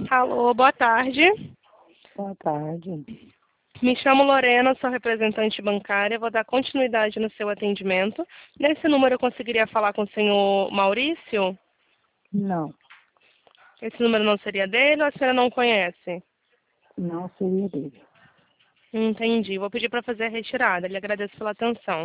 Alô, boa tarde. Boa tarde. Me chamo Lorena, sou representante bancária. Vou dar continuidade no seu atendimento. Nesse número eu conseguiria falar com o senhor Maurício? Não, Esse número não seria dele ou a senhora não conhece? não seria dele. Entendi. Vou pedir para fazer a retirada. Lhe agradeço pela atenção.